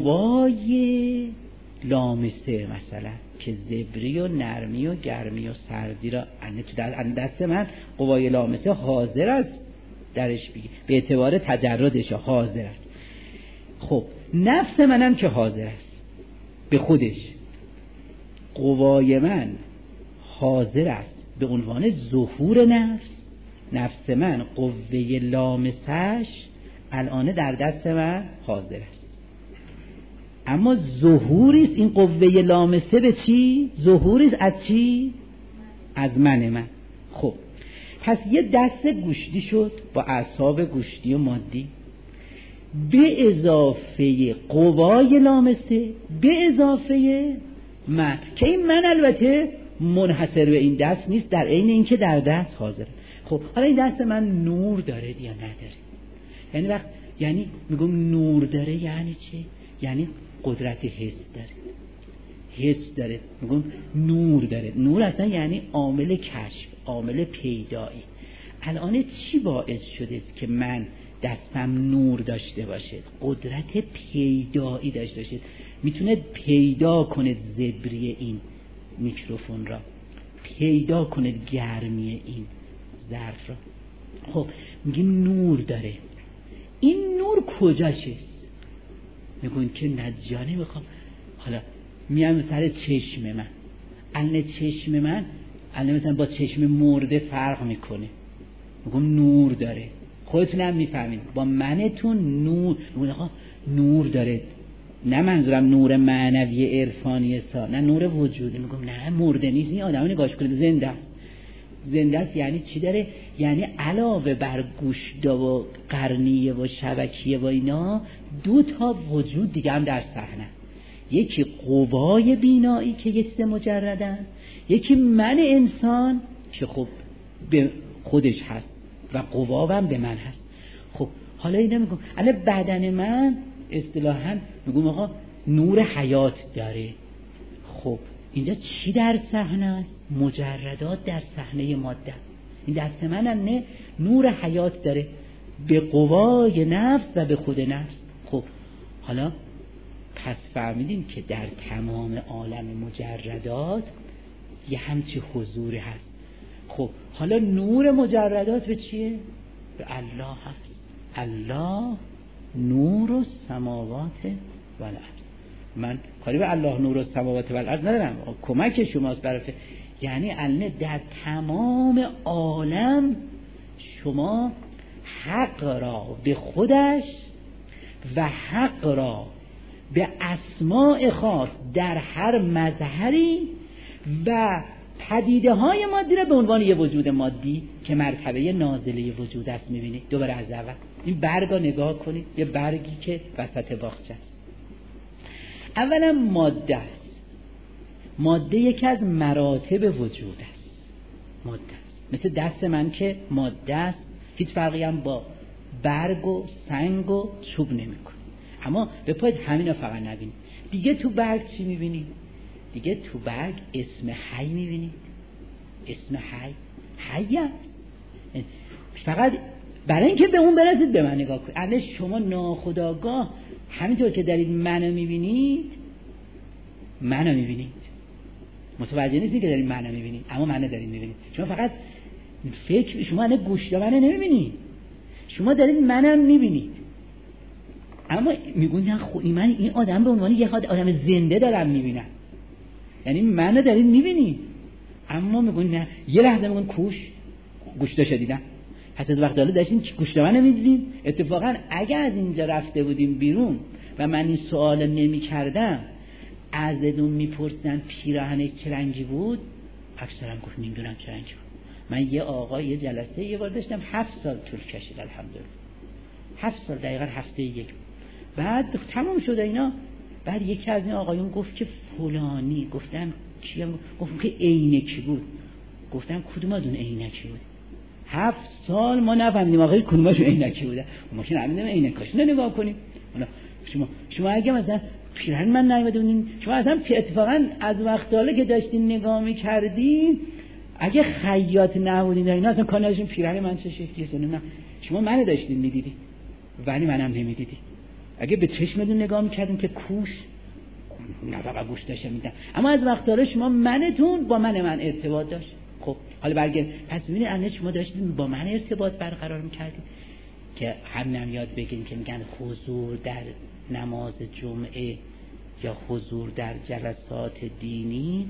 قوای لامسه مثلا که زبری و نرمی و گرمی و سردی را تو دست من قوای لامسه حاضر است درش بگی، به اعتبار تجردش حاضر است. خب نفس منم که حاضر است به خودش، قوای من حاضر است به عنوان ظهور نفس. نفس من قوه لامسش الان در دست من حاضر است، اما ظهوری است این قوه لامسه به چی؟ ظهوری است از چی؟ از من من. خب پس یه دست گوشتی شد با اعصاب گوشتی و مادی، به اضافه قوای لامسه، به اضافه من، که این من البته منحصر به این دست نیست، در عین اینکه در دست حاضره. خب حالا این دست من نور داره یا نداره؟ یعنی وقت یعنی میگم نور داره یعنی چه؟ یعنی قدرت حس داره، حس داره. میگم نور داره. نور اصلا یعنی عامل کشف، عامل پیدایی. الان چی باعث شده که من دستم نور داشته باشه؟ قدرت پیدایی داشته باشه. میتونه پیدا کنه زبری این میکروفون را، پیدا کنه گرمی این ظرف را. خب میگیم نور داره. این نور کجاشه؟ میگن که نجانه میخوام. حالا میام سر چشم من، الان چشم من الان مثلا با چشم مرده فرق میکنه. میگم نور داره. خودتون هم میفهمید با منتون نور. میگن آقا نور داره، نه منظورم نور معنوی عرفانی سا، نه نور وجودی. میگم نه مرده نیست، این آدم نگاهش کنید زنده است. زنده است یعنی چی داره؟ یعنی علاوه بر گوشت و قرنیه و شبکیه و اینا، دو تا وجود دیگه هم در صحنه. یکی قوای بینایی که یکسه مجردن، یکی من انسان که خب به خودش هست و قواهم به من هست. خب حالا اینا میگم الان بدن من اصطلاحاً میگم آقا نور حیات داره. خب اینجا چی در صحنه است؟ مجردات در صحنه ماده. این دست من هم نه نور حیات داره به قوای نفس و به خود نفس. خب حالا پس فهمیدیم که در تمام عالم مجردات یه همچی حضوری هست. خب حالا نور مجردات به چیه؟ به الله هست. الله نور السماوات و الارض. من کاری به الله نور السماوات و الارض ندارم، کمک شماست برای. یعنی الان در تمام عالم شما حق را به خودش و حق را به اسماء خاص در هر مظهری و پدیده های مادی را به عنوان یه وجود مادی که مرتبه نازله وجود است میبینید. دوباره از اول این برگا نگاه کنید، یه برگی که وسط باغچه است. اولا ماده است. ماده یکی از مراتب وجود است. ماده است. مثل دست من که ماده است، هیچ فرقی هم با برگ و سنگ و چوب نمیکنه. اما به پای همینا فقط نبینید. دیگه تو برگ چی میبینید؟ دیگه تو برگ اسم حی میبینید. اسم حی حی است. فقط برای اینکه به اون برسید به من نگاه کنید. الان شما ناخودآگاه همینطور که دارید منو میبینید، منو میبینید، متوجه نیستید که دارید منو میبینید، اما منو دارید میبینید. شما فقط فکر، شما الان گوشت منو نمیبینید، شما دارید منم میبینید. اما میگون نه خب من این آدم به عنوان یه آدم زنده دارم میبینم، یعنی منو دارید میبینید. اما میگون نه، یه لحظه میگون کوش گوشتاشو دیدم. حتی از وقت حالا داشتین گوشت منو میدیدین. اتفاقا اگر از اینجا رفته بودیم بیرون و من این سوال نمی کردم، ازتون میپرسیدن پیراهنش چه رنگی بود، اکثرا گفت نمیدونم چه رنگی بود. من یه آقا یه جلسه یه بار داشتم، هفت سال طول کشید الحمدلله. هفت سال دقیقا هفته یک بعد تمام شده اینا. بعد یکی از این آقایون گفت که فلانی. گفتم کیم؟ گفتم که عینکی بود. گفتم کدوماتون عینکی بود؟ هفت سال ما نفهمیدیم آقای کدوماشون عینکی بوده. ما که نمیدونیم عینکاشون رو نگاه کنیم. شما شما اگه مثلا پیرهن من نیومده بودین، شما اصلا اتفاقا از وقت حالا که داشتین نگاه می‌کردین، اگه خیاط نبودین اینا اصلا کار نداشتین پیرهن من چه شکلیه. نه شما منو داشتین می‌دیدی ولی منم نمی‌دیدی. اگه به چشمتون نگاه می‌کردین که کوش نه فقط گوش داشته میدن، اما از وقت حالا شما منتون با من من ارتباط داشت. خب حالا برگرد پس ببینید الان شما داشتین با من ارتباط برقرار می‌کردین که هم نمیاد بگیم که میگن حضور در نماز جمعه یا حضور در جلسات دینی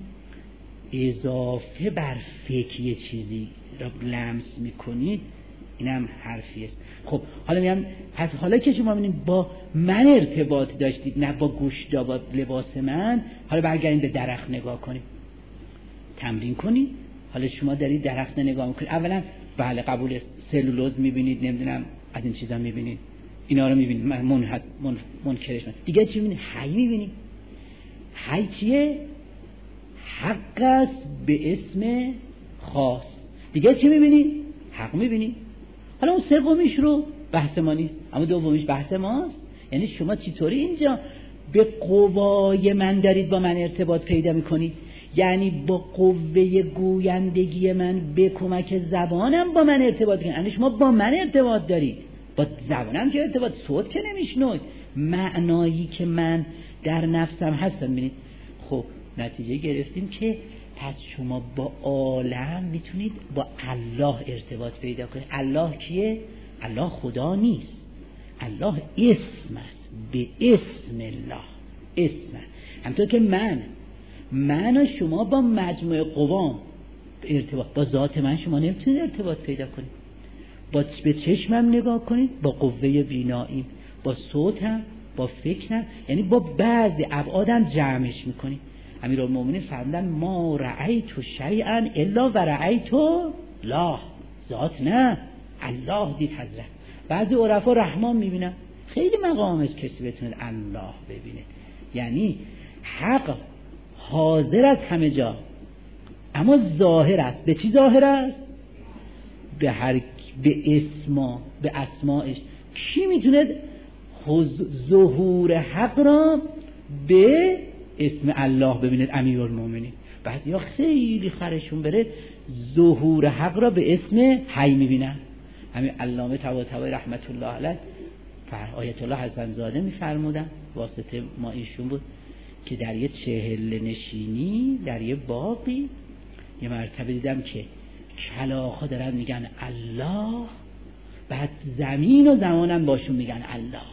اضافه بر فقه یه چیزی را لمس میکنید، اینم حرفی است. خب حالا میگم پس حالا که شما میبینید با من ارتباط داشتید نه با گوشت با لباس من، حالا برگردین به درخت نگاه کنید، تمرین کنید. حالا شما دارید درخت نگاه میکنید، اولا بله قبول سلولوز میبینید، نمیدونم از این چیزا میبینید، اینا رو میبینید، من منحد من منکرش من. دیگه چی میبینید؟ حی میبینید. حی چیه؟ حق است به اسم خاص. دیگه چی میبینید؟ حق میبینید. حالا اون سومیش رو بحث ما نیست، اما دومیش بحث ماست. یعنی شما چطوری اینجا به قوای من دارید با من ارتباط پیدا میکنید؟ یعنی با قوه گویندگی من به کمک زبانم با من ارتباط کنید. یعنی شما با من ارتباط دارید، با زبانم که ارتباط، صوت که نمیشنوید، معنایی که من در نفسم هستم. ببینید خب نتیجه گرفتیم که پس شما با عالم میتونید با الله ارتباط پیدا کنید. الله کیه؟ الله خدا نیست، الله اسم است، به اسم الله اسم. همطور که من من و شما با مجموع قوام ارتباط، با ذات من شما نمیتونید ارتباط پیدا کنید. با به چشمم نگاه کنید، با قوه بیناییم، با صوتم، با فکرم، یعنی با بعضی ابعادم جمعش میکنید. امیرالمومنین فرمودن ما رأیت شیئا الا و رأیت الله، ذات نه الله دید حضرت. بعضی عرفا رحمان میبینن، خیلی مقام است کسی بتونه الله ببینه. یعنی حق حاضر است همه جا اما ظاهر است. به چی ظاهر است؟ به هر به اسما، به اسمائش. کی میتونه ظهور حق را به اسم الله ببیند؟ امیرالمومنین. بعضیا خیلی خرشون بره ظهور حق را به اسم حی میبینن. همین علامه طباطبایی رحمت الله علیه آیت الله حسن زاده میفرمودن، واسطه ما ایشون بود، که در یه چهل نشینی در یه باقی یه مرتبه دیدم که کلاغ‌ها دارن میگن الله، بعد زمین و زمانم باشون میگن الله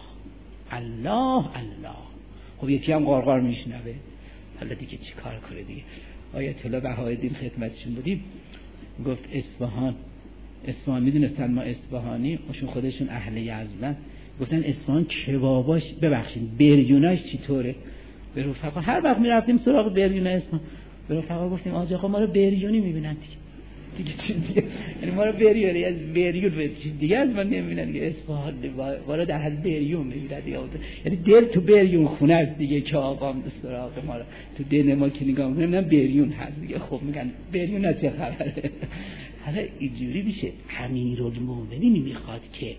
الله الله. خب یکی هم قارقار میشنوه، حالا دیگه چی کار کنه دیگه. آیت الله بهاءالدین خدمتشون بودیم، گفت اصفهان اصفهان میدونستن ما اصفهانی، خودشون خودشون اهل یزدن، گفتن اصفهان کباباش ببخشید بریوناش چطوره؟ به رفقا هر وقت میرفتیم سراغ بریون اصفهان، به رفقا گفتیم آج آقا ما رو بریونی میبینن دیگه دیگه چیز دیگه، یعنی ما رو بریونی از بریون به چیز دیگه از ما نمیبینن که اصفهان ما رو در حد بریون میبینن دیگه. یعنی دل تو بریون خونه است دیگه که آقا هم سراغ ما رو تو دل ما که نگاه میکنیم نمیدونم بریون هست دیگه. خب میگن بریون از چه خبره؟ حالا اینجوری میشه. امیرالمومنین میخواد که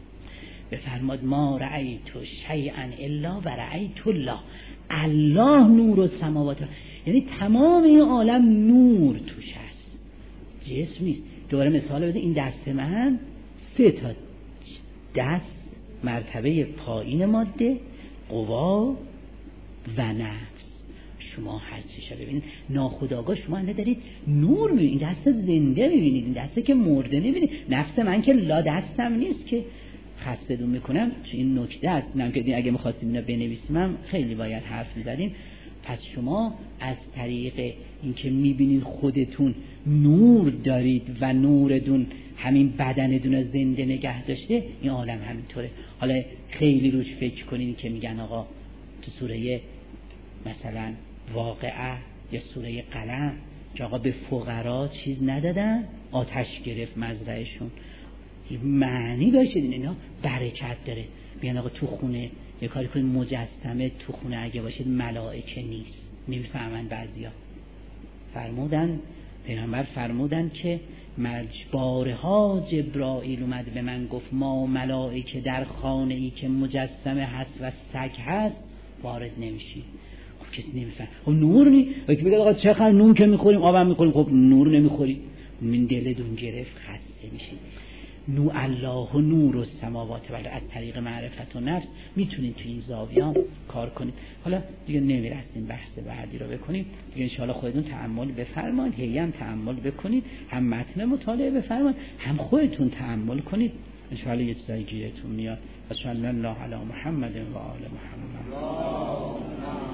بفرماد ما رأیت شیئا الا و رأیت الله، الله نور السماوات، یعنی تمام این عالم نور توش هست، جسم نیست. دوباره مثال بده، این دست من سه تا دست، مرتبه پایین ماده، قوا و نفس. شما هر چی شده ببینید ناخودآگاه شما انده دارید نور میبینید، این دست زنده میبینید، این دسته که مرده نمیبینید. نفس من که لا دستم نیست که خستدون میکنم. چون این نکته است، نمیدونم اگه میخواستیم اینا بنویسیم هم خیلی باید حرف میزدیم. پس شما از طریق اینکه میبینید خودتون نور دارید و نورتون همین بدنتون زنده نگه داشته، این عالم همینطوره. حالا خیلی روش فکر کنید که میگن آقا تو سوره مثلا واقعه یا سوره قلم که آقا به فقرا چیز ندادن، آتش گرفت مزرعشون. معنی باشه اینا برکت داره. بیان آقا تو خونه یه کاری کنید مجسمه تو خونه اگه باشید ملائکه نیست. نمیفهمن بعضیا. فرمودن پیغمبر فرمودن که مجبارها جبرائیل اومد به من گفت ما ملائکه در خانه ای که مجسمه هست و سگ هست وارد نمیشید. خب کسی نمیفهم. خب نور نی یکی بگه آقا چقدر نون که میخوریم آبم میخوریم، خب نور نمیخوریم من دلتون گرفت خسته میشید. نو الله و نور السماوات و از طریق معرفت و نفس میتونید تو این زاویه کار کنید. حالا دیگه نمیرسیم بحث بعدی رو بکنیم دیگه، انشاءالله خودتون تأمل بفرمایید، هی هم تأمل بکنید، هم متن مطالعه بفرمایید، هم خودتون تأمل کنید، انشاءالله یه چیزایی گیرتون میاد. صلی الله علی محمد و آل محمد.